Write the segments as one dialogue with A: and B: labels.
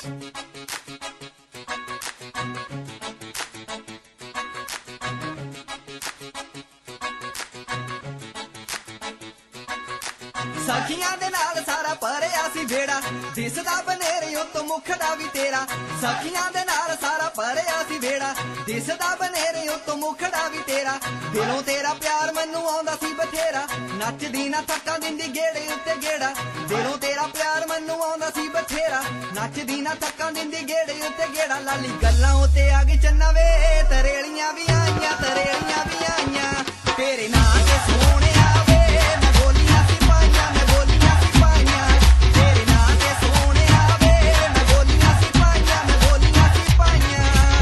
A: सखियां दे नाल सारा भरिया सी बेड़ा, दिसदा बनेरे उत्तों मुखड़ा भी तेरा। सखियां दे नाल सारा भरिया सी बेड़ा, दिसदा बनेरे उत्तों मुखड़ा भी तेरा। दिलों तेरा प्यार मैनू आउंदा सी बथेरा, नचदी ना थक्का दिंदी गेड़े उत्ते गेड़ा। दिलों तेरा प्यार मैनू आउंदा सी बथेरा, नचदी ना थक्का दिंदी गेड़े उत्ते गेड़ा। लाली गल्लां उत्ते अग चन्ना वे, तरेलियां भी आईयां तरेलियां भी आईयां, तेरे नां ते सोहणिया वे मैं बोलियां सी पाईयां, मैं बोलियां सी पाईयां। तेरे नां ते सोहणिया वे मैं बोलियां सी पाईयां, मैं बोलियां सी पाईयां।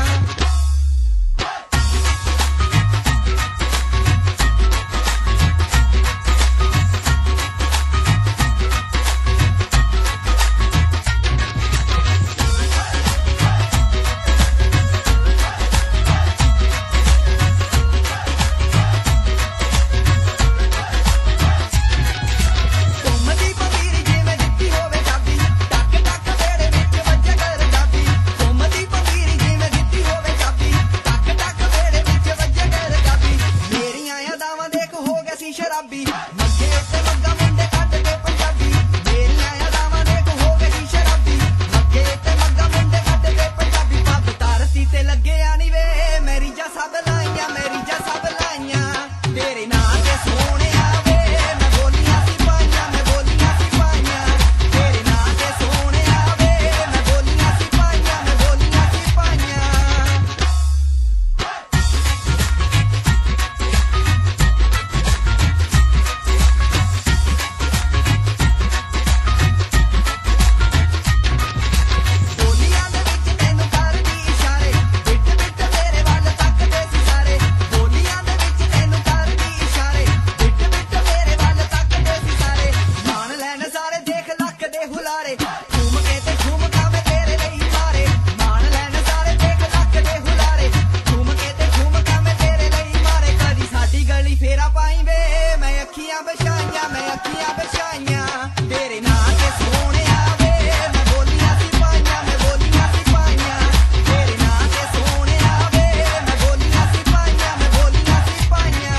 A: शराबी मग्गे उत्ते मग्गा मुंडे कट के पंजाबी, मेरियां अदावां देख हो गई शराबी। मग्गे उत्ते मग्गा मुंडे कट के पंजाबी, पब तारती ते लगे आनी वे मेरी जा सब लाइयां, मेरी जा सब लाइयां। तेरे नां ते सोहणिया वे मैं बोलियां सी पाईयां, मैं बोलियां सी पाईयां। तेरे नां ते सोहणिया वे मैं बोलियां सी पाईयां, मैं बोलियां सी पाईयां। फेरा पाई वे मैं अखियां बछाइयां, मैं अखियां बछाइयां। तेरे नां ते सोहणिया वे मैं बोलियां सी पाईयां, मैं बोलियां सी पाईयां। तेरे नां ते सोहणिया वे मैं बोलियां सी पाईयां, मैं बोलियां सी पाईयां।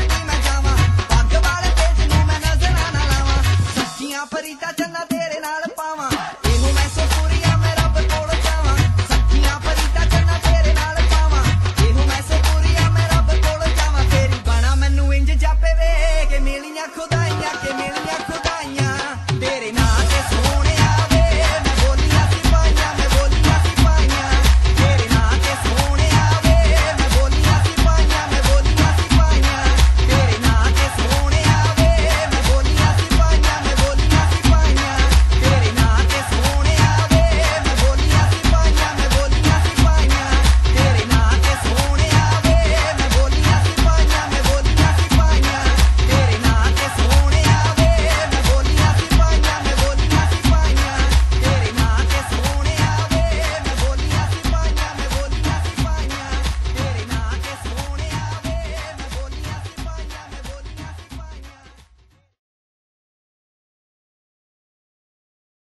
A: परीता चन्ना तेरे नाल